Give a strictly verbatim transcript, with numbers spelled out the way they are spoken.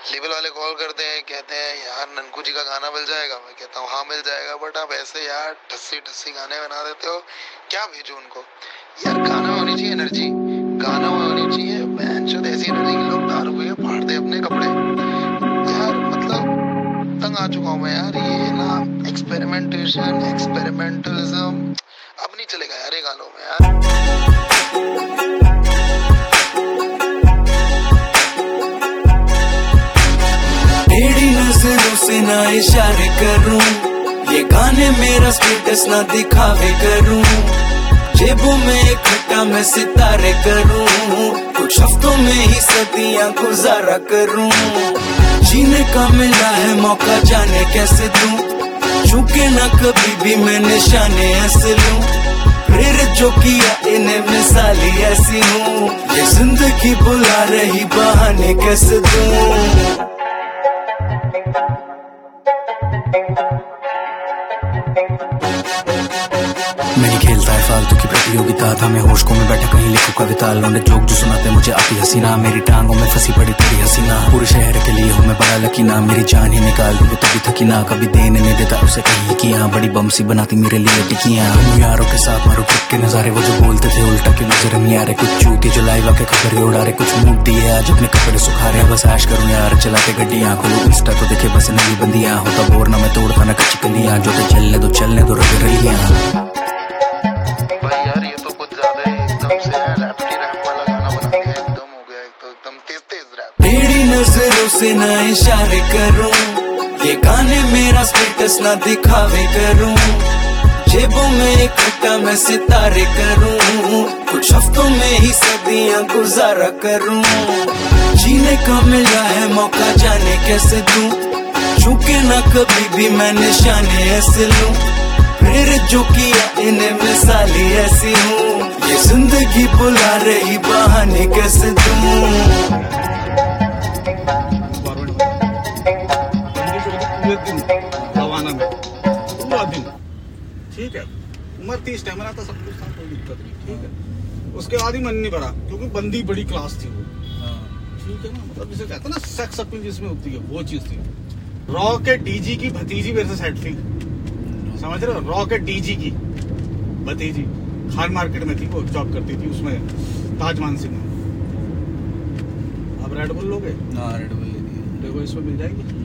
Label वाले call करते हैं, कहते हैं यार ननकू जी का गाना मिल जाएगा। मैं कहता हूँ हाँ मिल जाएगा, बट आप ऐसे यार ठस्सी ठस्सी गाने बना देते हो, क्या भेजूं उनको? यार गाना में होनी चाहिए एनर्जी, गाना में होनी चाहिए बहनचोद ऐसी एनर्जी कि लोग दारू पी के फाड़ दे अपने कपड़े। यार मतलब तंग आ चुका हूँ मैं यार, ये ना एक्सपेरिमेंटेशन एक्सपेरिमेंटलिज्म अब नहीं चलेगा यार ये गानों में यार। टेढ़ी नजरों से ना इशारे करूं, ये गाने मेरा स्टेटस ना दिखावे करूं, जेबों में इकट्ठा मैं सितारे करूं, कुछ हफ्तों में ही सदियां गुजारा करूं। जीने का मिला है मौका, जाने कैसे दूं, झुके ना कभी भी मैं निशाने ऐसे लूं, प्रेरित जो किया इन्हें मिसाली ऐसी हूँ, ये जिंदगी बुला रही बहाने कैसे दूं। मैं नहीं खेलता है फालतू की प्रतियोगिता, था मैं होश को में बैठा कहीं लिखूं कविता, लौंडे जोक जो सुनाते मुझे आती हसीना, मेरी टांगों में फंसी पड़ी तेरी हसीना, पूरे शहर के लिए हूँ मैं बड़ा लकीना, मेरी जान ही निकाल दूँ तभी थकीना, कभी देने नहीं देता उसे कहीं किया, बड़ी बमसी बनाती मेरे लिए टिकियां, यारों के साथ मारो ट्रिप के नजारे, वो जो बोलते थे उल्टा क्यों नजर नहीं आ रहे, कुछ चूती जो लाइव आके खबर उड़ा रहे, कुछ मूड दिए आज अपने कपड़े सुखा रहे, बस ऐश करूँ यार चलाते गड्डियां, खोलो इंस्टा तो देखे बस नई बंदियां, होता बोर ना मैं तोड़ता ना कच्ची कलियां, जो तो चलने दो चलने दो रग रलियां। भाई यार ये तो कुछ ज्यादा ही एकदम से रैप्टी रैप वाला गाना बना दिया, एकदम हो गया, एक तो एकदम तेज तेज रैप। टेढ़ी नजरों से ना इशारे करूं, ये गाने मेरा स्टेटस ना दिखावे करूं, जेबों में इकट्ठा मैं सितारे करूं, कुछ हफ्तों में ही सदियां गुजारा करूं, जीने का मिला है मौका, जाने कैसे दूं, झुके ना कभी भी मैं निशाने ऐसे लूं, प्रेरित जो किया इन्हें मिसाली ऐसी हूँ, ये जिंदगी बुला रही बहाने कैसे दूं। पूरा दिन ठीक है, उम्र थी, स्टेमिना था, सब कुछ था, कोई दिक्कत नहीं, ठीक है। उसके बाद ही मन नहीं भरा क्योंकि बंदी बड़ी क्लास थी वो, ठीक है ना, मतलब जिसे कहते हैं ना सेक्स अपील जिसमें होती है वो चीज थी। रॉ के डीजी की भतीजी मेरे से सेट थी, समझ रहे हो, रॉ के डीजी की भतीजी खान मार्केट में थी, वो जॉब करती थी उसमें, ताज मानसिंह में। अब रेड बुल लोगे? हाँ रेड बुल ले लिया, देखो इसमें मिल जाएगी।